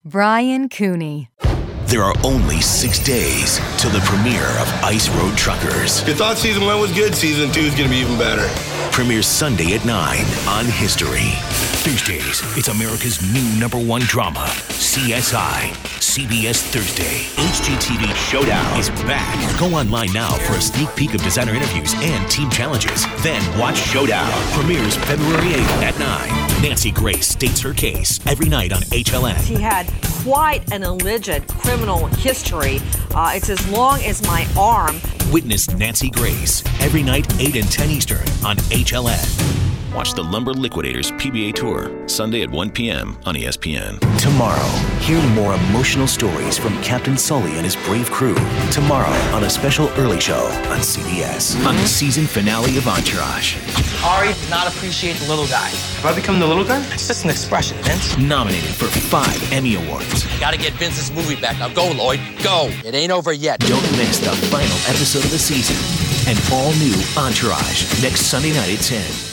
Brian Cooney. There are only 6 days till the premiere of Ice Road Truckers. If you thought season 1 was good, season 2 is going to be even better. Premieres Sunday at 9 on History. Thursdays, it's America's new #1 drama, CSI. CBS Thursday. HGTV Showdown is back. Go online now for a sneak peek of designer interviews and team challenges. Then watch Showdown. Premieres February 8th at 9. Nancy Grace states her case every night on HLN. He had quite an alleged criminal history. It's as long as my arm. Witness Nancy Grace every night 8 and 10 Eastern on HLN. Watch the Lumber Liquidators PBA Tour Sunday at 1 p.m. on ESPN. Tomorrow, hear more emotional stories from Captain Sully and his brave crew. Tomorrow on a special early show on CBS. On the season finale of Entourage. Ari does not appreciate the little guy. Have I become the little guy? It's just an expression, Vince. Nominated for 5 Emmy Awards. Gotta get Vince's movie back. Now go, Lloyd. Go. It ain't over yet. Don't miss the final episode of the season. An all-new Entourage next Sunday night at 10.